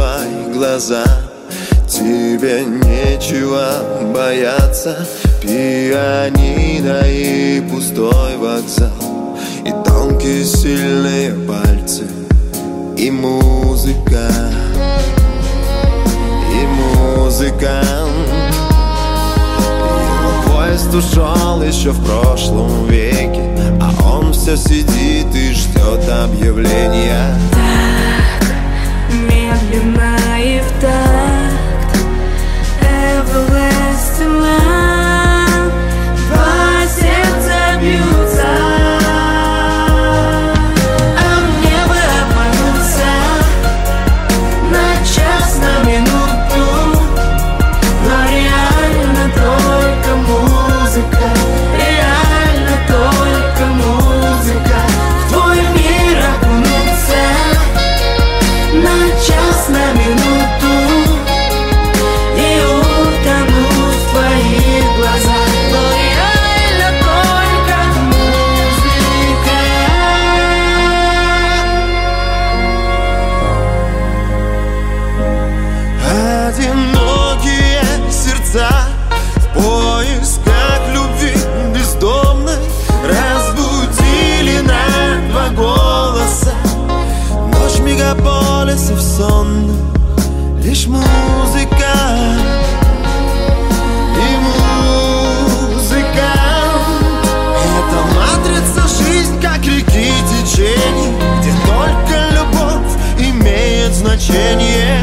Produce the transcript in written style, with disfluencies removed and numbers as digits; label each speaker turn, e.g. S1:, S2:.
S1: твои глаза. Тебе нечего бояться. Пианино и пустой вокзал, и тонкие сильные пальцы, и музыка, и музыкант. Его поезд ушел еще в прошлом веке, а он все сидит и ждет объявления.
S2: Так медленно и в такт everlasting love, два сердца бьются. А мне бы обмануться на час, на минуту, но реально только музыка, реально только музыка. В твой мир окунуться на час, на минуту и утонуть в твоих глазах. Но реально только музыка.
S1: Одинокие сердца в поисках любви бездомной разбудили на два голоса ночь мегаполисов сонных. Лишь музыка и музыка. Это матрица жизнь, как реки течений, где только любовь имеет значение.